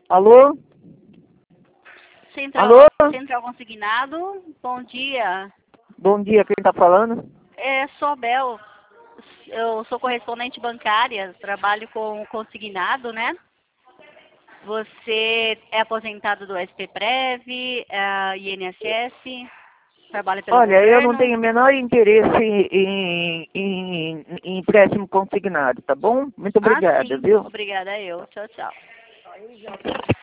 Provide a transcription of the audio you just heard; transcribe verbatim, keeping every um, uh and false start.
Alô? Central, Alô? Central Consignado, bom dia. Bom dia, quem está falando? É, sou a Bel, eu sou correspondente bancária, trabalho com consignado, né? Você é aposentado do S P Prev, é, I N S S, trabalha pelo Olha, eu não governo? tenho o menor interesse em, em, em empréstimo consignado, tá bom? Muito Ah, obrigada, sim. viu? Obrigada eu. Tchau, tchau.